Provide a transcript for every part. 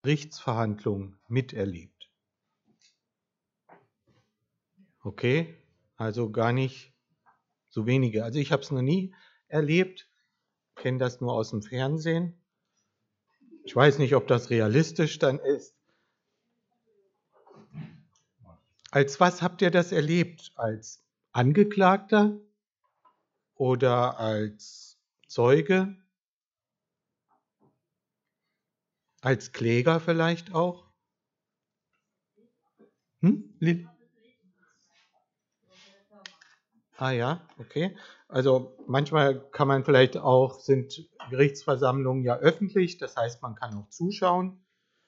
Gerichtsverhandlungen miterlebt? Okay, also gar nicht so wenige. Also ich habe es noch nie erlebt, kenne das nur aus dem Fernsehen. Ich weiß nicht, ob das realistisch dann ist. Als was habt ihr das erlebt? Als Angeklagter oder als Zeuge? Als Kläger vielleicht auch? Ah ja, okay. Also manchmal kann man vielleicht auch, sind Gerichtsversammlungen ja öffentlich, das heißt, man kann auch zuschauen.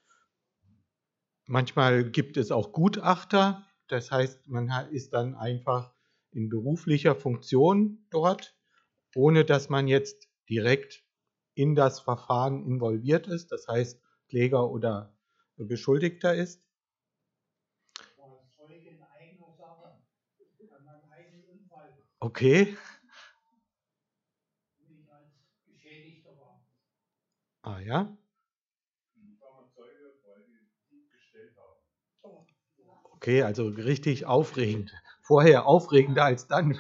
Manchmal gibt es auch Gutachter, das heißt, man ist dann einfach in beruflicher Funktion dort, ohne dass man jetzt direkt in das Verfahren involviert ist, das heißt, Kläger oder Beschuldigter ist. Okay. Ah ja. Okay, also richtig aufregend. Vorher aufregender als dann.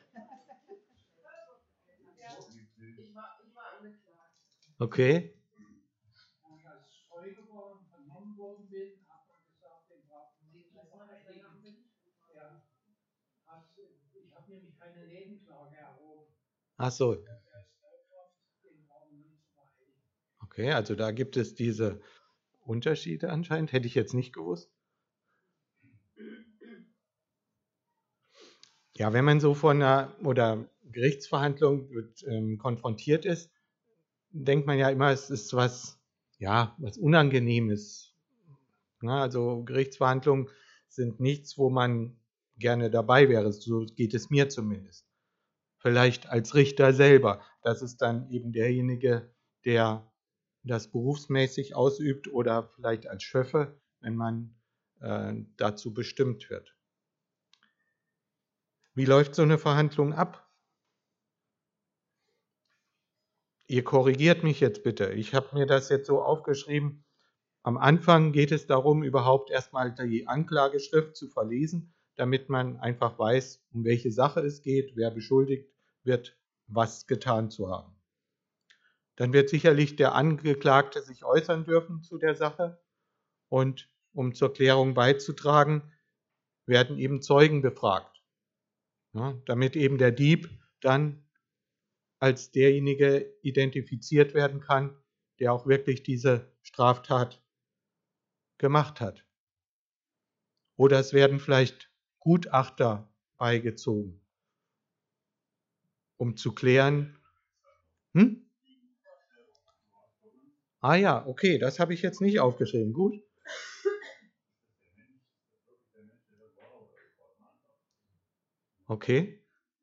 Okay. Ach so. Okay, also da gibt es diese Unterschiede anscheinend. Hätte ich jetzt nicht gewusst. Ja, wenn man so von einer oder Gerichtsverhandlung konfrontiert ist, denkt man ja immer, es ist was, ja, was Unangenehmes. Na, also Gerichtsverhandlungen sind nichts, wo man gerne dabei wäre. So geht es mir zumindest. Vielleicht als Richter selber. Das ist dann eben derjenige, der das berufsmäßig ausübt oder vielleicht als Schöffe, wenn man dazu bestimmt wird. Wie läuft so eine Verhandlung ab? Ihr korrigiert mich jetzt bitte. Ich habe mir das jetzt so aufgeschrieben. Am Anfang geht es darum, überhaupt erstmal die Anklageschrift zu verlesen, damit man einfach weiß, um welche Sache es geht, wer beschuldigt wird, was getan zu haben. Dann wird sicherlich der Angeklagte sich äußern dürfen zu der Sache und um zur Klärung beizutragen, werden eben Zeugen befragt, ja, damit eben der Dieb dann als derjenige identifiziert werden kann, der auch wirklich diese Straftat gemacht hat. Oder es werden vielleicht Gutachter beigezogen, um zu klären. Ah ja, okay, das habe ich jetzt nicht aufgeschrieben. Gut. Okay.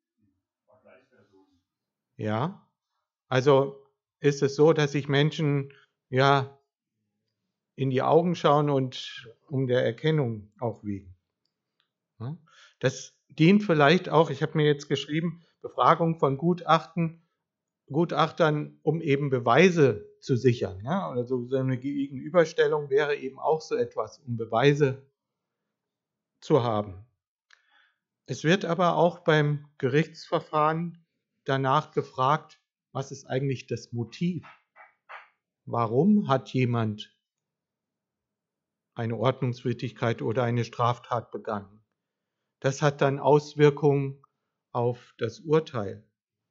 Ja. Also ist es so, dass sich Menschen ja in die Augen schauen und um der Erkennung auch wegen. Ja. Das dient vielleicht auch, ich habe mir jetzt geschrieben, Befragung von Gutachtern, um eben Beweise zu sichern. Ja? Also so eine Gegenüberstellung wäre eben auch so etwas, um Beweise zu haben. Es wird aber auch beim Gerichtsverfahren danach gefragt, was ist eigentlich das Motiv? Warum hat jemand eine Ordnungswidrigkeit oder eine Straftat begangen? Das hat dann Auswirkungen auf das Urteil.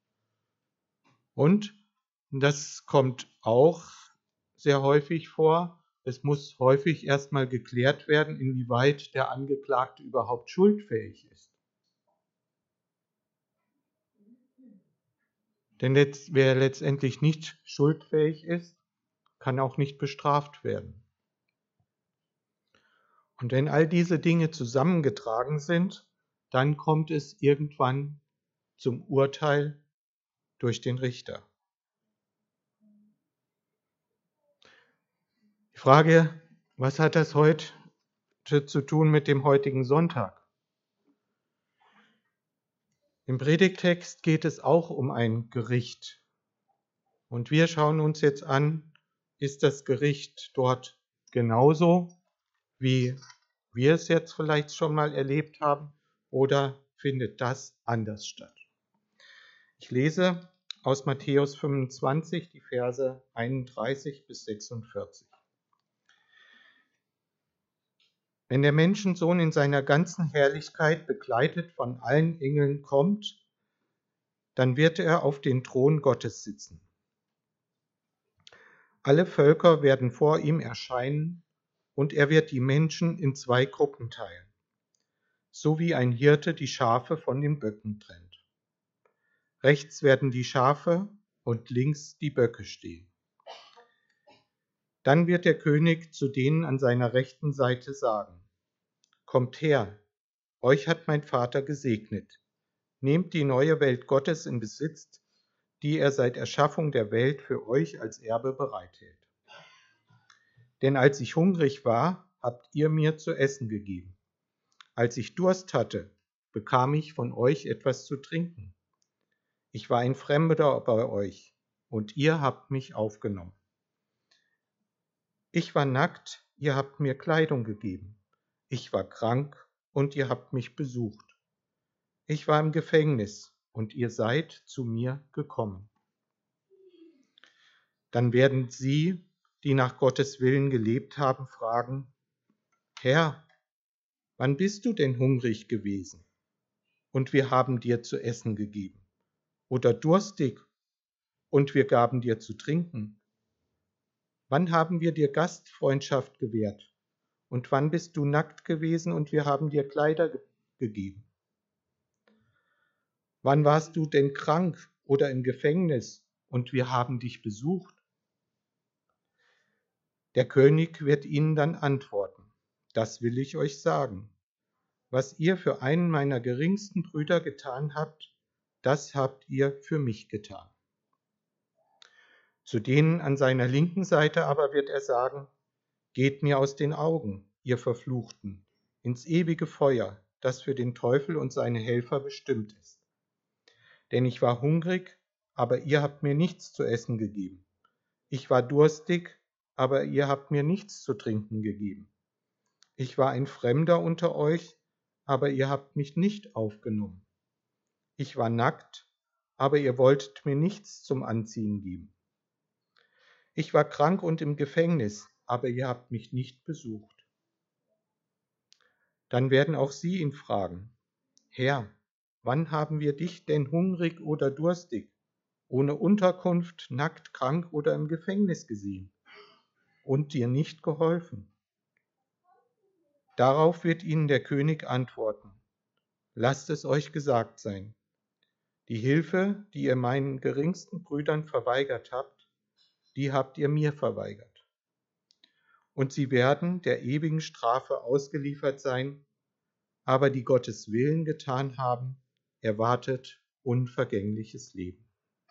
Und das kommt auch sehr häufig vor. Es muss häufig erstmal geklärt werden, inwieweit der Angeklagte überhaupt schuldfähig ist. Denn wer letztendlich nicht schuldfähig ist, kann auch nicht bestraft werden. Und wenn all diese Dinge zusammengetragen sind, dann kommt es irgendwann zum Urteil durch den Richter. Die Frage, was hat das heute zu tun mit dem heutigen Sonntag? Im Predigttext geht es auch um ein Gericht. Und wir schauen uns jetzt an, ist das Gericht dort genauso, wie wir es jetzt vielleicht schon mal erlebt haben, oder findet das anders statt? Ich lese aus Matthäus 25 die Verse 31 bis 46. Wenn der Menschensohn in seiner ganzen Herrlichkeit begleitet von allen Engeln kommt, dann wird er auf den Thron Gottes sitzen. Alle Völker werden vor ihm erscheinen und er wird die Menschen in zwei Gruppen teilen, so wie ein Hirte die Schafe von den Böcken trennt. Rechts werden die Schafe und links die Böcke stehen. Dann wird der König zu denen an seiner rechten Seite sagen: Kommt her, euch hat mein Vater gesegnet. Nehmt die neue Welt Gottes in Besitz, die er seit Erschaffung der Welt für euch als Erbe bereithält. Denn als ich hungrig war, habt ihr mir zu essen gegeben. Als ich Durst hatte, bekam ich von euch etwas zu trinken. Ich war ein Fremder bei euch, und ihr habt mich aufgenommen. Ich war nackt, ihr habt mir Kleidung gegeben. Ich war krank, und ihr habt mich besucht. Ich war im Gefängnis, und ihr seid zu mir gekommen. Dann werden sie, die nach Gottes Willen gelebt haben, fragen: Herr, wann bist du denn hungrig gewesen? Und wir haben dir zu essen gegeben. Oder durstig, und wir gaben dir zu trinken? Wann haben wir dir Gastfreundschaft gewährt? Und wann bist du nackt gewesen, und wir haben dir Kleider gegeben? Wann warst du denn krank oder im Gefängnis, und wir haben dich besucht? Der König wird ihnen dann antworten: Das will ich euch sagen. Was ihr für einen meiner geringsten Brüder getan habt, das habt ihr für mich getan. Zu denen an seiner linken Seite aber wird er sagen: Geht mir aus den Augen, ihr Verfluchten, ins ewige Feuer, das für den Teufel und seine Helfer bestimmt ist. Denn ich war hungrig, aber ihr habt mir nichts zu essen gegeben. Ich war durstig, aber ihr habt mir nichts zu trinken gegeben. Ich war ein Fremder unter euch, aber ihr habt mich nicht aufgenommen. Ich war nackt, aber ihr wolltet mir nichts zum Anziehen geben. Ich war krank und im Gefängnis, aber ihr habt mich nicht besucht. Dann werden auch sie ihn fragen: Herr, wann haben wir dich denn hungrig oder durstig, ohne Unterkunft, nackt, krank oder im Gefängnis gesehen und dir nicht geholfen? Darauf wird ihnen der König antworten: Lasst es euch gesagt sein. Die Hilfe, die ihr meinen geringsten Brüdern verweigert habt, die habt ihr mir verweigert. Und sie werden der ewigen Strafe ausgeliefert sein, aber die Gottes Willen getan haben, erwartet unvergängliches Leben.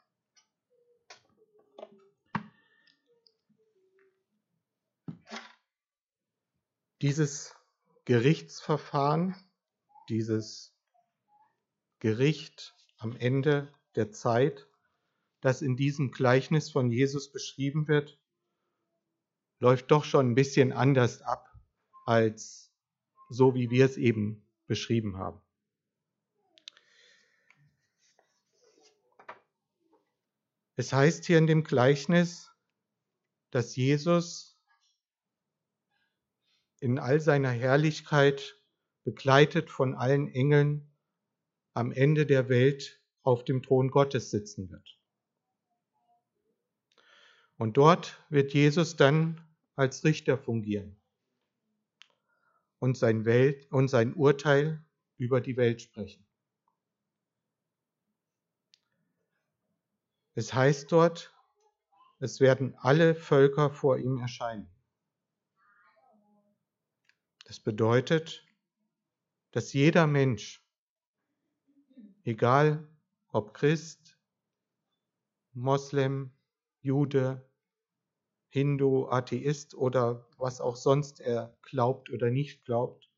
Dieses Gerichtsverfahren, dieses Gericht am Ende der Zeit, das in diesem Gleichnis von Jesus beschrieben wird, läuft doch schon ein bisschen anders ab, als so wie wir es eben beschrieben haben. Es heißt hier in dem Gleichnis, dass Jesus in all seiner Herrlichkeit, begleitet von allen Engeln, am Ende der Welt auf dem Thron Gottes sitzen wird. Und dort wird Jesus dann als Richter fungieren und sein Urteil über die Welt sprechen. Es heißt dort, es werden alle Völker vor ihm erscheinen. Das bedeutet, dass jeder Mensch, egal ob Christ, Moslem, Jude, Hindu, Atheist oder was auch sonst er glaubt oder nicht glaubt,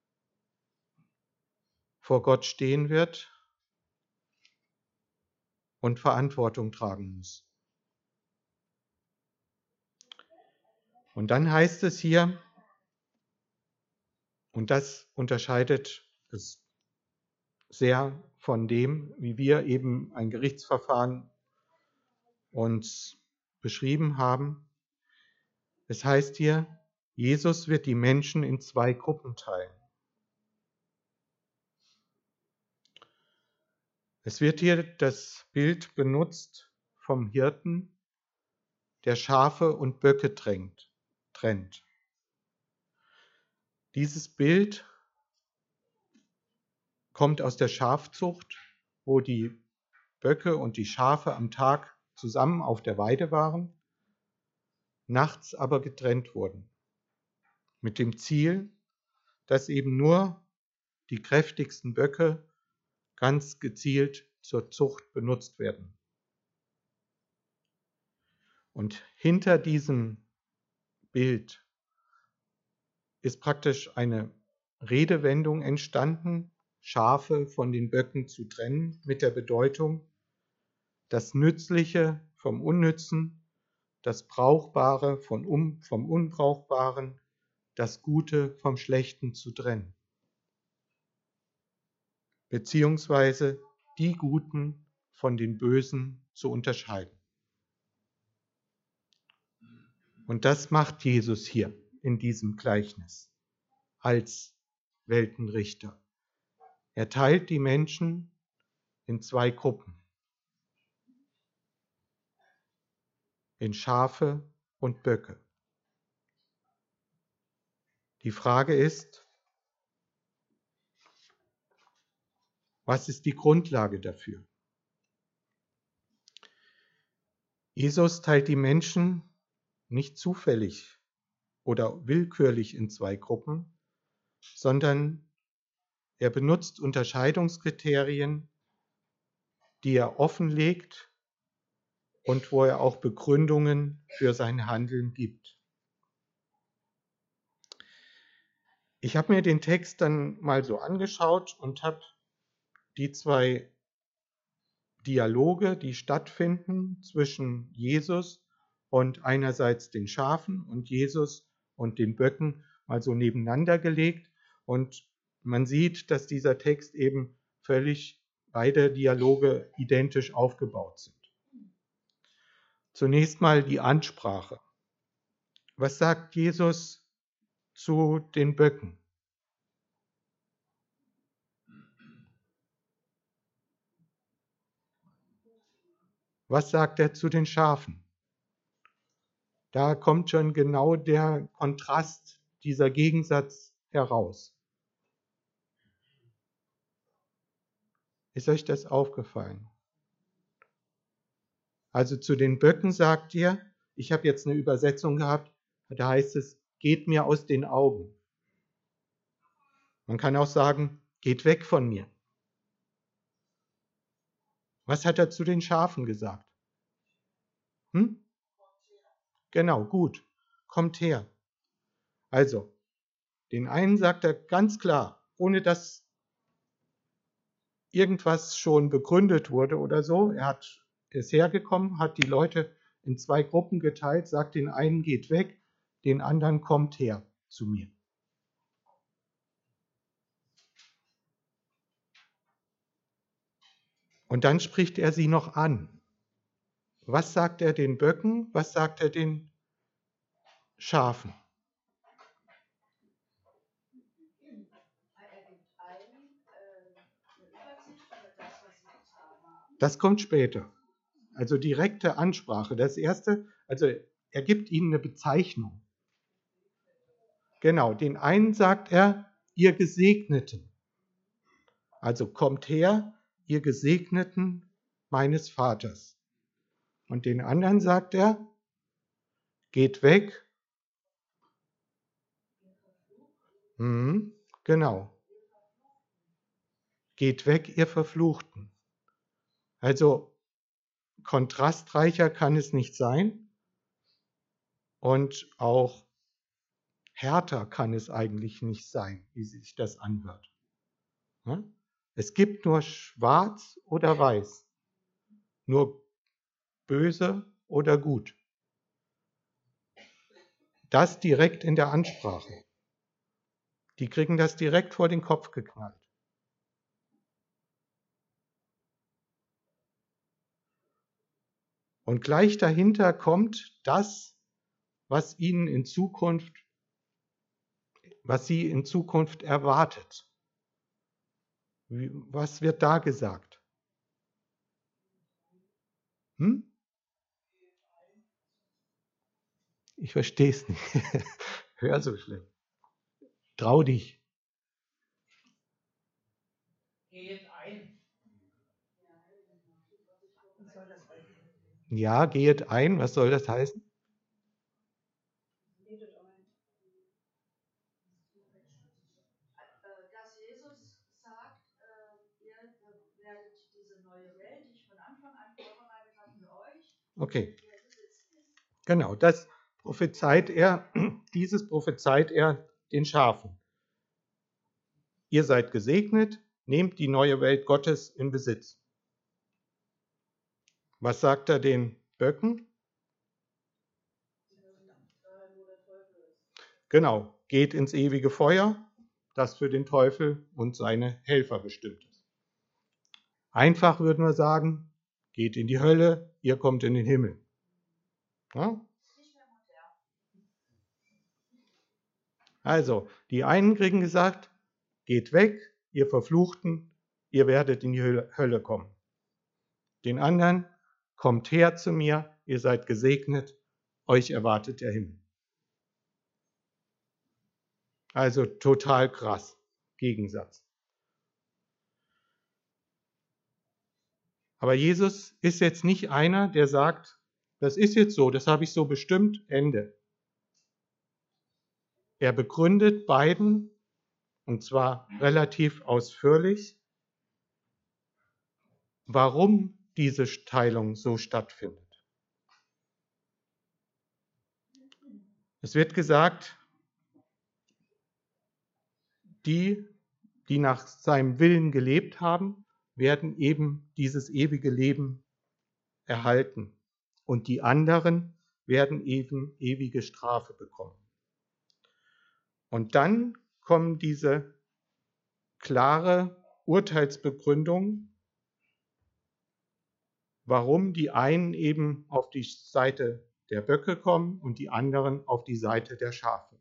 vor Gott stehen wird und Verantwortung tragen muss. Und dann heißt es hier, und das unterscheidet es sehr von dem, wie wir eben ein Gerichtsverfahren uns beschrieben haben. Es heißt hier, Jesus wird die Menschen in 2 Gruppen teilen. Es wird hier das Bild benutzt vom Hirten, der Schafe und Böcke trennt. Dieses Bild kommt aus der Schafzucht, wo die Böcke und die Schafe am Tag zusammen auf der Weide waren, nachts aber getrennt wurden. Mit dem Ziel, dass eben nur die kräftigsten Böcke ganz gezielt zur Zucht benutzt werden. Und hinter diesem Bild ist praktisch eine Redewendung entstanden, Schafe von den Böcken zu trennen, mit der Bedeutung, das Nützliche vom Unnützen, das Brauchbare vom Unbrauchbaren, das Gute vom Schlechten zu trennen. Beziehungsweise die Guten von den Bösen zu unterscheiden. Und das macht Jesus hier in diesem Gleichnis als Weltenrichter. Er teilt die Menschen in 2 Gruppen, in Schafe und Böcke. Die Frage ist, was ist die Grundlage dafür? Jesus teilt die Menschen nicht zufällig oder willkürlich in 2 Gruppen, sondern er benutzt Unterscheidungskriterien, die er offenlegt und wo er auch Begründungen für sein Handeln gibt. Ich habe mir den Text dann mal so angeschaut und habe die 2 Dialoge, die stattfinden zwischen Jesus und einerseits den Schafen und Jesus und den Böcken, mal so nebeneinander gelegt. Und man sieht, dass dieser Text eben völlig beide Dialoge identisch aufgebaut sind. Zunächst mal die Ansprache. Was sagt Jesus zu den Böcken? Was sagt er zu den Schafen? Da kommt schon genau der Kontrast, dieser Gegensatz heraus. Ist euch das aufgefallen? Also zu den Böcken sagt ihr, ich habe jetzt eine Übersetzung gehabt, da heißt es, geht mir aus den Augen. Man kann auch sagen, geht weg von mir. Was hat er zu den Schafen gesagt? Genau, gut, kommt her. Also, den einen sagt er ganz klar, ohne dass irgendwas schon begründet wurde oder so, ist hergekommen, hat die Leute in 2 Gruppen geteilt, sagt den einen geht weg, den anderen kommt her zu mir. Und dann spricht er sie noch an. Was sagt er den Böcken? Was sagt er den Schafen? Das kommt später. Also direkte Ansprache. Das erste, also er gibt ihnen eine Bezeichnung. Genau, den einen sagt er, ihr Gesegneten. Also kommt her, ihr Gesegneten meines Vaters. Und den anderen sagt er, geht weg. Genau. Geht weg, ihr Verfluchten. Also kontrastreicher kann es nicht sein und auch härter kann es eigentlich nicht sein, wie sich das anhört. Es gibt nur schwarz oder weiß, nur böse oder gut. das direkt in der Ansprache. Die kriegen das direkt vor den Kopf geknallt. Und gleich dahinter kommt das, was sie in Zukunft erwartet. Was wird da gesagt? Ich verstehe es nicht. Hör so schlecht. Trau dich. Geh jetzt ein. Ja, geht ein. Was soll das heißen? Dass Jesus sagt, ihr werdet diese neue Welt, die ich von Anfang an vorbereitet habe für euch. Okay. Genau, das prophezeit er, dieses prophezeit er den Schafen. Ihr seid gesegnet, nehmt die neue Welt Gottes in Besitz. Was sagt er den Böcken? Genau, geht ins ewige Feuer, das für den Teufel und seine Helfer bestimmt ist. Einfach würden wir sagen, geht in die Hölle, ihr kommt in den Himmel. Ja? Also, die einen kriegen gesagt, geht weg, ihr Verfluchten, ihr werdet in die Hölle kommen. Den anderen, kommt her zu mir, ihr seid gesegnet, euch erwartet der Himmel. Also total krass, Gegensatz. Aber Jesus ist jetzt nicht einer, der sagt, das ist jetzt so, das habe ich so bestimmt, Ende. Er begründet beiden, und zwar relativ ausführlich, warum diese Teilung so stattfindet. Es wird gesagt, die nach seinem Willen gelebt haben, werden eben dieses ewige Leben erhalten. Und die anderen werden eben ewige Strafe bekommen. Und dann kommen diese klare Urteilsbegründung, warum die einen eben auf die Seite der Böcke kommen und die anderen auf die Seite der Schafe.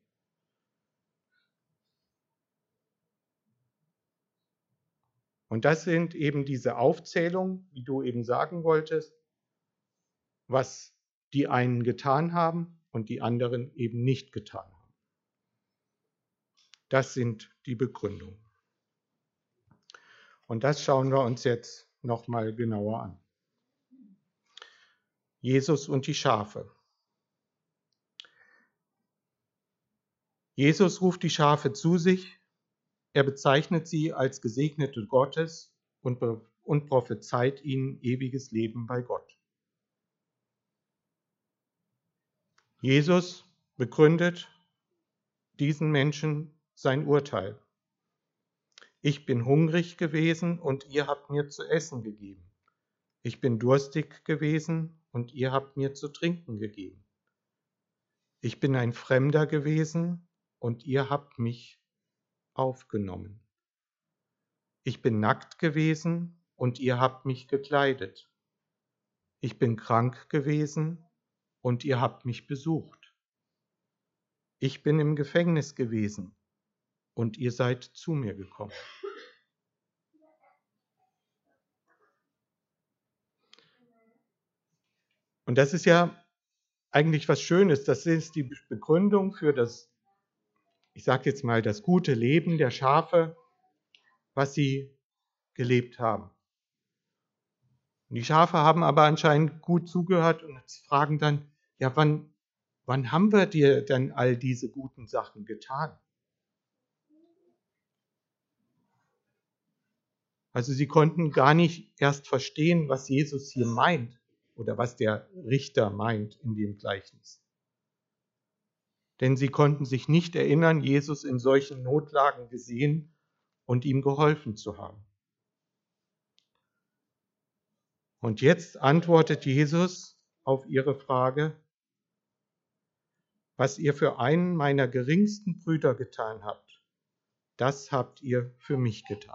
Und das sind eben diese Aufzählungen, wie du eben sagen wolltest, was die einen getan haben und die anderen eben nicht getan haben. Das sind die Begründungen. Und das schauen wir uns jetzt nochmal genauer an. Jesus und die Schafe. Jesus ruft die Schafe zu sich, er bezeichnet sie als Gesegnete Gottes und prophezeit ihnen ewiges Leben bei Gott. Jesus begründet diesen Menschen sein Urteil. Ich bin hungrig gewesen und ihr habt mir zu essen gegeben. Ich bin durstig gewesen und ihr habt mir zu trinken gegeben. Ich bin ein Fremder gewesen und ihr habt mich aufgenommen. Ich bin nackt gewesen und ihr habt mich gekleidet. Ich bin krank gewesen und ihr habt mich besucht. Ich bin im Gefängnis gewesen und ihr seid zu mir gekommen. Und das ist ja eigentlich was Schönes. Das ist die Begründung für das, ich sage jetzt mal, das gute Leben der Schafe, was sie gelebt haben. Und die Schafe haben aber anscheinend gut zugehört und fragen dann, ja, wann haben wir dir denn all diese guten Sachen getan? Also sie konnten gar nicht erst verstehen, was Jesus hier meint oder was der Richter meint in dem Gleichnis. Denn sie konnten sich nicht erinnern, Jesus in solchen Notlagen gesehen und ihm geholfen zu haben. Und jetzt antwortet Jesus auf ihre Frage, Was ihr für einen meiner geringsten Brüder getan habt, das habt ihr für mich getan.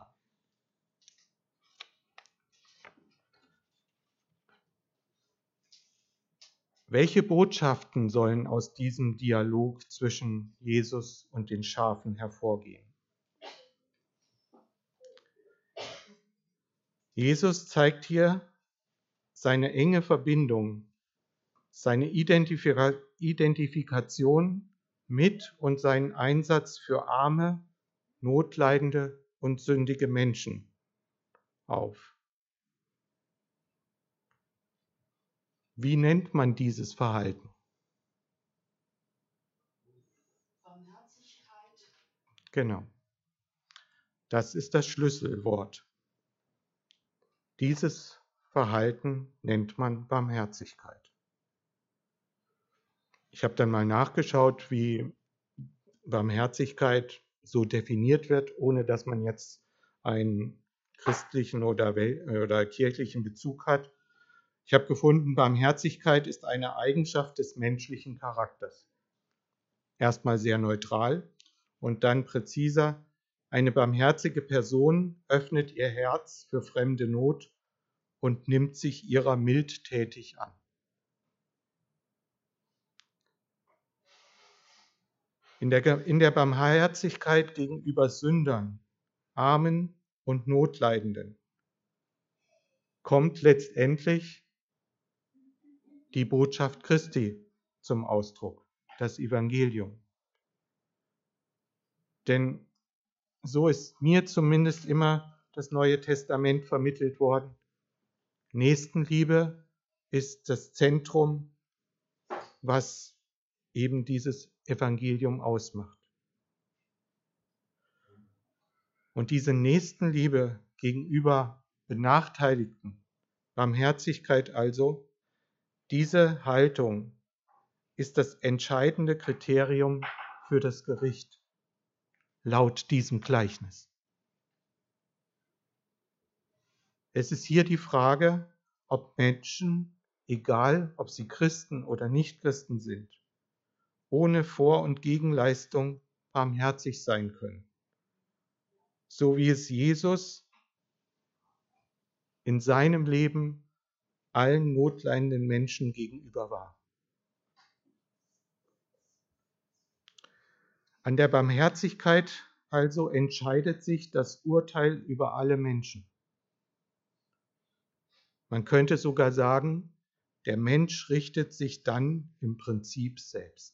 Welche Botschaften sollen aus diesem Dialog zwischen Jesus und den Schafen hervorgehen? Jesus zeigt hier seine enge Verbindung, seine Identifikation mit und seinen Einsatz für arme, notleidende und sündige Menschen auf. Wie nennt man dieses Verhalten? Barmherzigkeit. Genau. Das ist das Schlüsselwort. Dieses Verhalten nennt man Barmherzigkeit. Ich habe dann mal nachgeschaut, wie Barmherzigkeit so definiert wird, ohne dass man jetzt einen christlichen oder kirchlichen Bezug hat. Ich habe gefunden, Barmherzigkeit ist eine Eigenschaft des menschlichen Charakters. Erstmal sehr neutral und dann präziser. Eine barmherzige Person öffnet ihr Herz für fremde Not und nimmt sich ihrer mildtätig an. In der Barmherzigkeit gegenüber Sündern, Armen und Notleidenden kommt letztendlich die Botschaft Christi zum Ausdruck, das Evangelium. Denn so ist mir zumindest immer das Neue Testament vermittelt worden. Nächstenliebe ist das Zentrum, was eben dieses Evangelium ausmacht. Und diese Nächstenliebe gegenüber Benachteiligten, Barmherzigkeit also, diese Haltung ist das entscheidende Kriterium für das Gericht, laut diesem Gleichnis. Es ist hier die Frage, ob Menschen, egal ob sie Christen oder Nichtchristen sind, ohne Vor- und Gegenleistung barmherzig sein können, so wie es Jesus in seinem Leben allen notleidenden Menschen gegenüber war. An der Barmherzigkeit also entscheidet sich das Urteil über alle Menschen. Man könnte sogar sagen, der Mensch richtet sich dann im Prinzip selbst.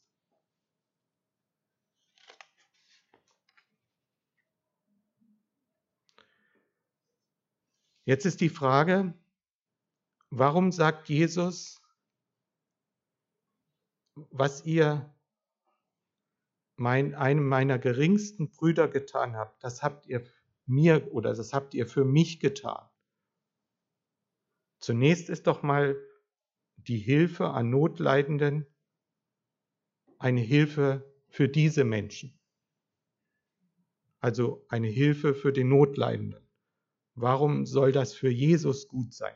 Jetzt ist die Frage, warum sagt Jesus, was ihr einem meiner geringsten Brüder getan habt, das habt ihr mir oder das habt ihr für mich getan. Zunächst ist doch mal die Hilfe an Notleidenden eine Hilfe für diese Menschen. Also eine Hilfe für den Notleidenden. Warum soll das für Jesus gut sein?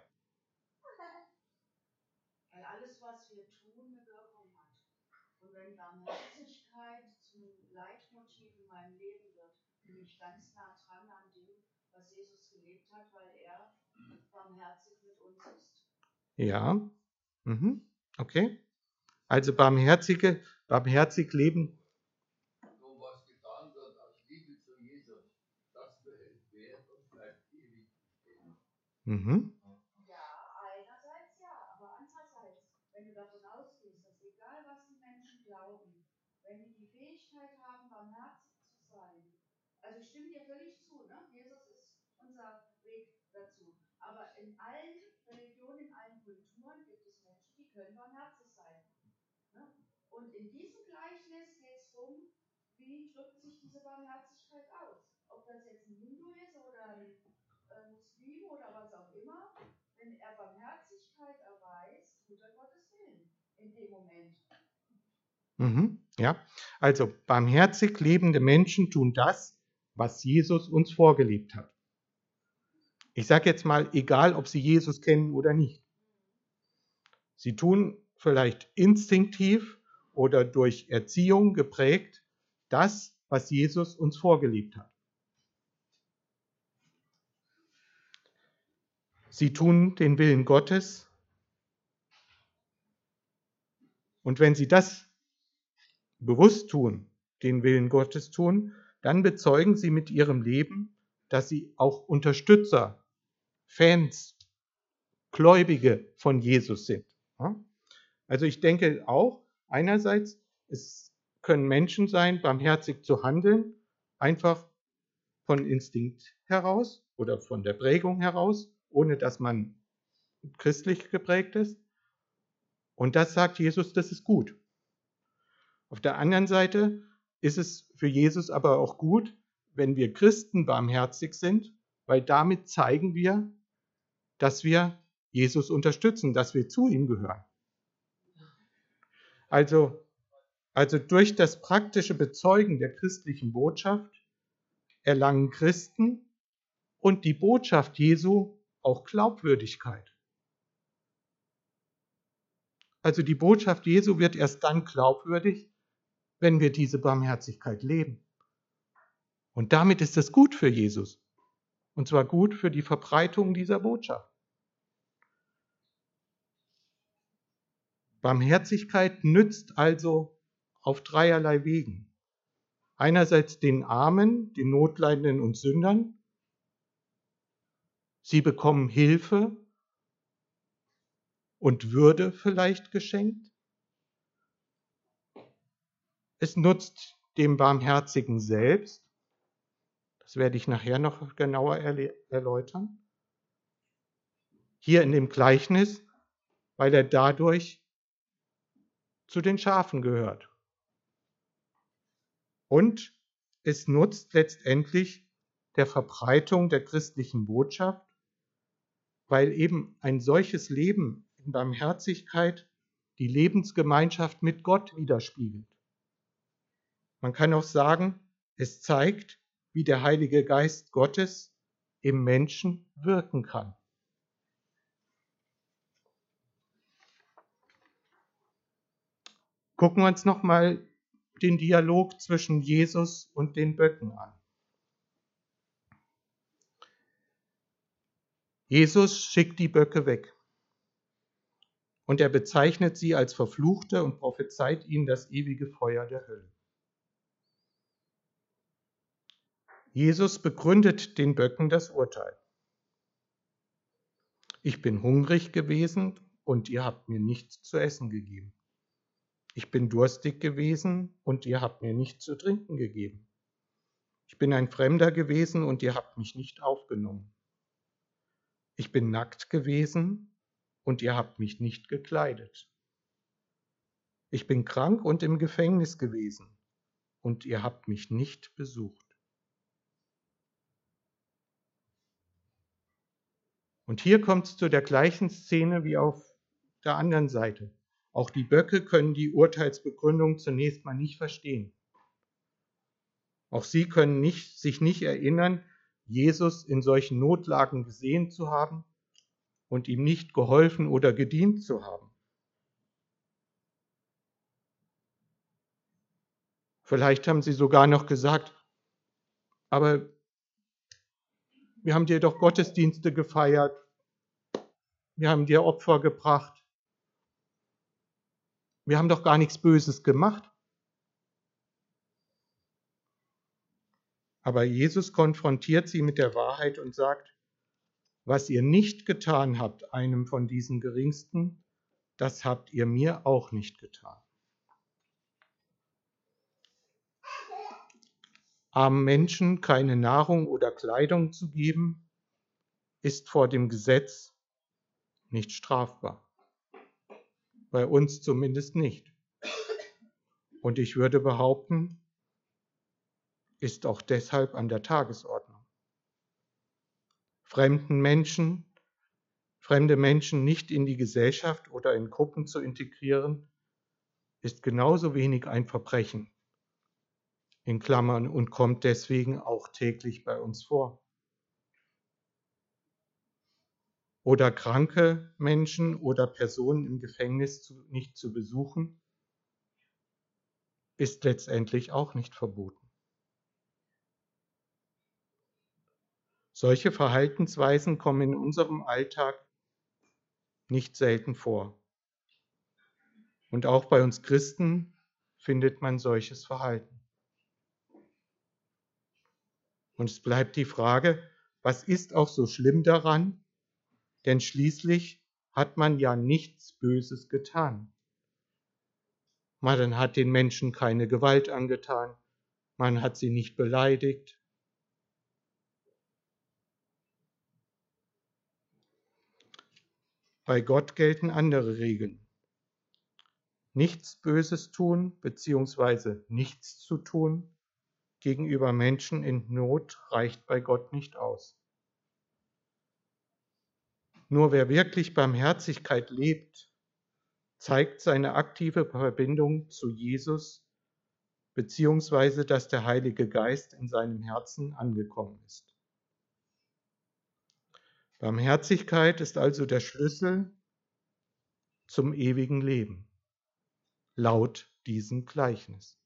Weil alles, was wir tun, eine Wirkung hat. Und wenn Barmherzigkeit zum Leitmotiv in meinem Leben wird, bin ich ganz nah dran an dem, was Jesus gelebt hat, weil er barmherzig mit uns ist. Ja, okay. Also barmherzig leben. So was getan wird aus Liebe zu Jesus, das behält Wert und bleibt ewig bestehen. Ja, einerseits ja, aber andererseits, wenn du davon ausgehst, dass egal was die Menschen glauben, wenn die die Fähigkeit haben, barmherzig zu sein, also ich stimme dir völlig zu, ne? Jesus ist unser Weg dazu. Aber in allen Religionen, in allen Kulturen gibt es Menschen, die können barmherzig sein. Ne? Und in diesem Gleichnis geht es darum, wie drückt sich diese Barmherzigkeit aus? Ob das jetzt ein Hindu ist oder ein Muslim oder was auch immer, wenn er Barmherzigkeit erweist, tut er Gottes Willen in dem Moment. Ja, also barmherzig lebende Menschen tun das, was Jesus uns vorgelebt hat. Ich sage jetzt mal, egal ob sie Jesus kennen oder nicht. Sie tun vielleicht instinktiv oder durch Erziehung geprägt, das, was Jesus uns vorgelebt hat. Sie tun den Willen Gottes. Und wenn sie das bewusst tun, den Willen Gottes tun, dann bezeugen sie mit ihrem Leben, dass sie auch Unterstützer, Fans, Gläubige von Jesus sind. Also ich denke auch, einerseits, es können Menschen sein, barmherzig zu handeln, einfach von Instinkt heraus oder von der Prägung heraus, ohne dass man christlich geprägt ist. Und das sagt Jesus, das ist gut. Auf der anderen Seite ist es für Jesus aber auch gut, wenn wir Christen barmherzig sind, weil damit zeigen wir, dass wir Jesus unterstützen, dass wir zu ihm gehören. Also durch das praktische Bezeugen der christlichen Botschaft erlangen Christen und die Botschaft Jesu auch Glaubwürdigkeit. Also die Botschaft Jesu wird erst dann glaubwürdig, wenn wir diese Barmherzigkeit leben. Und damit ist es gut für Jesus. Und zwar gut für die Verbreitung dieser Botschaft. Barmherzigkeit nützt also auf dreierlei Wegen. Einerseits den Armen, den Notleidenden und Sündern. Sie bekommen Hilfe und Würde vielleicht geschenkt. Es nutzt dem Barmherzigen selbst. Das werde ich nachher noch genauer erläutern. Hier in dem Gleichnis, weil er dadurch zu den Schafen gehört. Und es nutzt letztendlich der Verbreitung der christlichen Botschaft, weil eben ein solches Leben in Barmherzigkeit die Lebensgemeinschaft mit Gott widerspiegelt. Man kann auch sagen, es zeigt, wie der Heilige Geist Gottes im Menschen wirken kann. Gucken wir uns nochmal den Dialog zwischen Jesus und den Böcken an. Jesus schickt die Böcke weg und er bezeichnet sie als Verfluchte und prophezeit ihnen das ewige Feuer der Hölle. Jesus begründet den Böcken das Urteil. Ich bin hungrig gewesen und ihr habt mir nichts zu essen gegeben. Ich bin durstig gewesen und ihr habt mir nichts zu trinken gegeben. Ich bin ein Fremder gewesen und ihr habt mich nicht aufgenommen. Ich bin nackt gewesen und ihr habt mich nicht gekleidet. Ich bin krank und im Gefängnis gewesen und ihr habt mich nicht besucht. Und hier kommt es zu der gleichen Szene wie auf der anderen Seite. Auch die Böcke können die Urteilsbegründung zunächst mal nicht verstehen. Auch sie können sich nicht erinnern, Jesus in solchen Notlagen gesehen zu haben und ihm nicht geholfen oder gedient zu haben. Vielleicht haben sie sogar noch gesagt, aber wir haben dir doch Gottesdienste gefeiert, wir haben dir Opfer gebracht, wir haben doch gar nichts Böses gemacht. Aber Jesus konfrontiert sie mit der Wahrheit und sagt, was ihr nicht getan habt, einem von diesen Geringsten, das habt ihr mir auch nicht getan. Armen Menschen keine Nahrung oder Kleidung zu geben, ist vor dem Gesetz nicht strafbar. Bei uns zumindest nicht. Und ich würde behaupten, ist auch deshalb an der Tagesordnung. Fremde Menschen nicht in die Gesellschaft oder in Gruppen zu integrieren, ist genauso wenig ein Verbrechen, in Klammern, und kommt deswegen auch täglich bei uns vor. Oder kranke Menschen oder Personen im Gefängnis nicht zu besuchen, ist letztendlich auch nicht verboten. Solche Verhaltensweisen kommen in unserem Alltag nicht selten vor. Und auch bei uns Christen findet man solches Verhalten. Und es bleibt die Frage, was ist auch so schlimm daran? Denn schließlich hat man ja nichts Böses getan. Man hat den Menschen keine Gewalt angetan, man hat sie nicht beleidigt. Bei Gott gelten andere Regeln. Nichts Böses tun bzw. nichts zu tun gegenüber Menschen in Not reicht bei Gott nicht aus. Nur wer wirklich Barmherzigkeit lebt, zeigt seine aktive Verbindung zu Jesus bzw. dass der Heilige Geist in seinem Herzen angekommen ist. Barmherzigkeit ist also der Schlüssel zum ewigen Leben, laut diesem Gleichnis.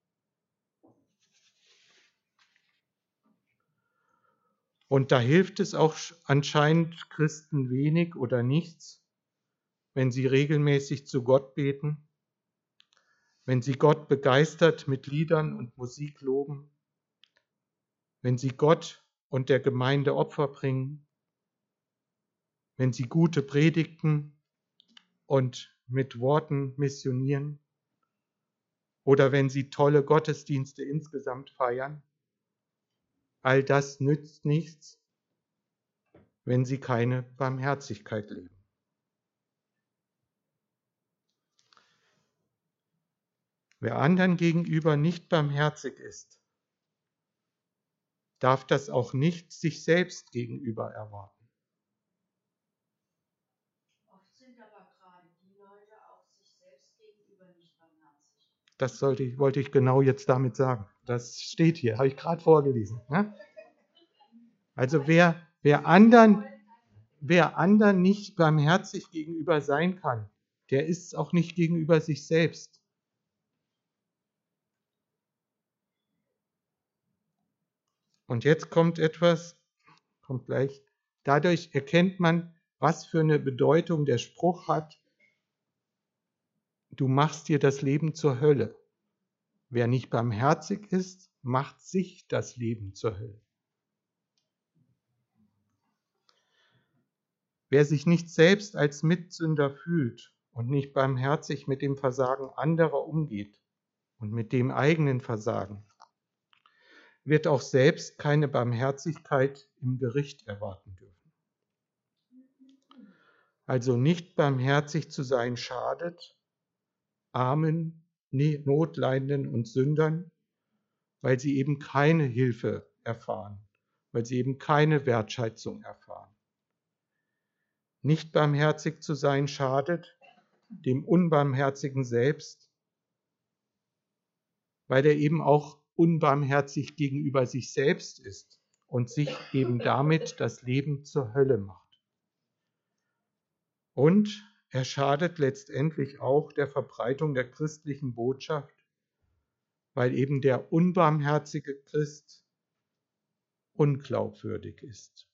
Und da hilft es auch anscheinend Christen wenig oder nichts, wenn sie regelmäßig zu Gott beten, wenn sie Gott begeistert mit Liedern und Musik loben, wenn sie Gott und der Gemeinde Opfer bringen, wenn sie gute Predigten und mit Worten missionieren oder wenn sie tolle Gottesdienste insgesamt feiern. All das nützt nichts, wenn sie keine Barmherzigkeit leben. Wer anderen gegenüber nicht barmherzig ist, darf das auch nicht sich selbst gegenüber erwarten. Oft sind aber gerade die Leute auch sich selbst gegenüber nicht barmherzig. Das wollte ich genau jetzt damit sagen. Das steht hier, habe ich gerade vorgelesen. Ne? Also wer anderen nicht barmherzig gegenüber sein kann, der ist es auch nicht gegenüber sich selbst. Und jetzt kommt gleich. Dadurch erkennt man, was für eine Bedeutung der Spruch hat: Du machst dir das Leben zur Hölle. Wer nicht barmherzig ist, macht sich das Leben zur Hölle. Wer sich nicht selbst als Mitsünder fühlt und nicht barmherzig mit dem Versagen anderer umgeht und mit dem eigenen Versagen, wird auch selbst keine Barmherzigkeit im Gericht erwarten dürfen. Also nicht barmherzig zu sein schadet Armen, Notleidenden und Sündern, weil sie eben keine Hilfe erfahren, weil sie eben keine Wertschätzung erfahren. Nicht barmherzig zu sein schadet dem Unbarmherzigen selbst, weil er eben auch unbarmherzig gegenüber sich selbst ist und sich eben damit das Leben zur Hölle macht. Und er schadet letztendlich auch der Verbreitung der christlichen Botschaft, weil eben der unbarmherzige Christ unglaubwürdig ist.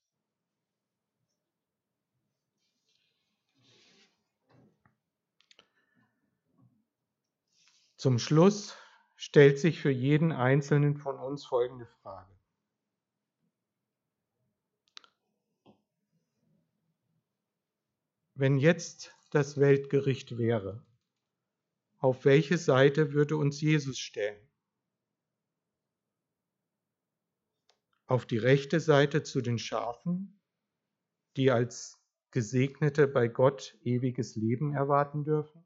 Zum Schluss stellt sich für jeden Einzelnen von uns folgende Frage. Wenn jetzt das Weltgericht wäre, auf welche Seite würde uns Jesus stellen? Auf die rechte Seite zu den Schafen, die als Gesegnete bei Gott ewiges Leben erwarten dürfen?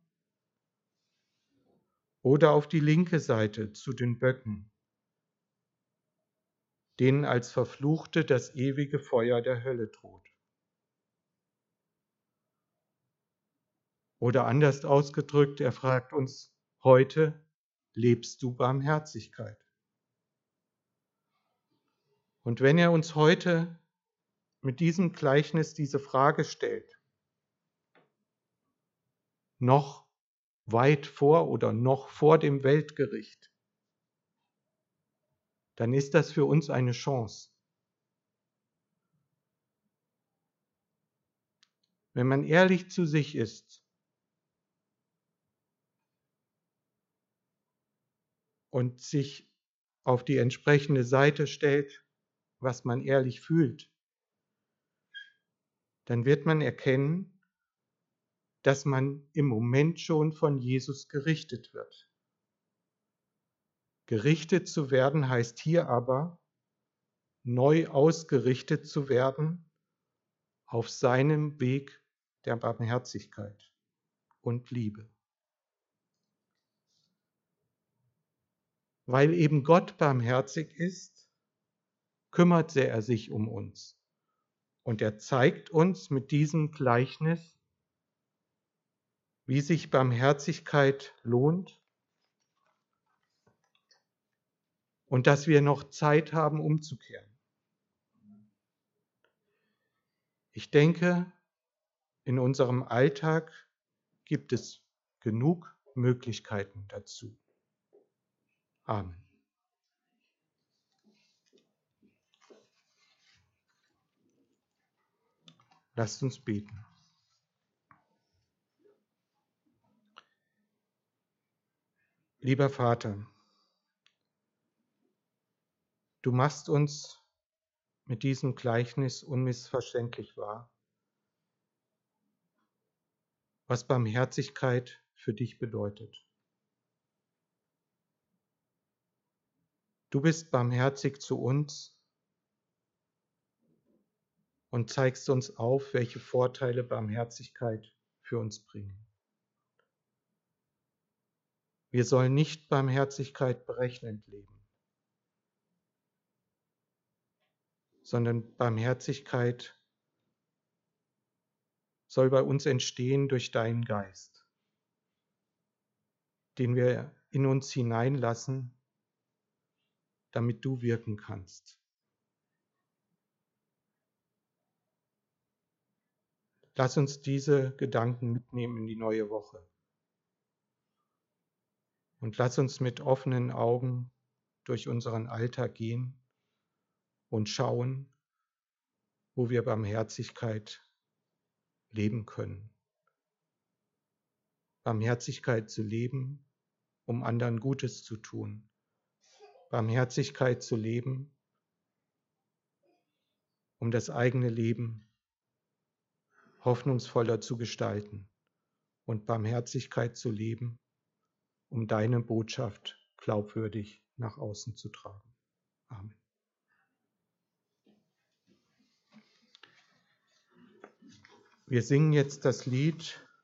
Oder auf die linke Seite zu den Böcken, denen als Verfluchte das ewige Feuer der Hölle droht? Oder anders ausgedrückt, er fragt uns heute: Lebst du Barmherzigkeit? Und wenn er uns heute mit diesem Gleichnis diese Frage stellt, noch weit vor oder noch vor dem Weltgericht, dann ist das für uns eine Chance. Wenn man ehrlich zu sich ist und sich auf die entsprechende Seite stellt, was man ehrlich fühlt, dann wird man erkennen, dass man im Moment schon von Jesus gerichtet wird. Gerichtet zu werden heißt hier aber, neu ausgerichtet zu werden auf seinem Weg der Barmherzigkeit und Liebe. Weil eben Gott barmherzig ist, kümmert er sich um uns. Und er zeigt uns mit diesem Gleichnis, wie sich Barmherzigkeit lohnt und dass wir noch Zeit haben, umzukehren. Ich denke, in unserem Alltag gibt es genug Möglichkeiten dazu. Amen. Lasst uns beten. Lieber Vater, du machst uns mit diesem Gleichnis unmissverständlich wahr, was Barmherzigkeit für dich bedeutet. Du bist barmherzig zu uns und zeigst uns auf, welche Vorteile Barmherzigkeit für uns bringen. Wir sollen nicht Barmherzigkeit berechnend leben, sondern Barmherzigkeit soll bei uns entstehen durch deinen Geist, den wir in uns hineinlassen, damit du wirken kannst. Lass uns diese Gedanken mitnehmen in die neue Woche. Und lass uns mit offenen Augen durch unseren Alltag gehen und schauen, wo wir Barmherzigkeit leben können. Barmherzigkeit zu leben, um anderen Gutes zu tun. Barmherzigkeit zu leben, um das eigene Leben hoffnungsvoller zu gestalten. Und Barmherzigkeit zu leben, um deine Botschaft glaubwürdig nach außen zu tragen. Amen. Wir singen jetzt das Lied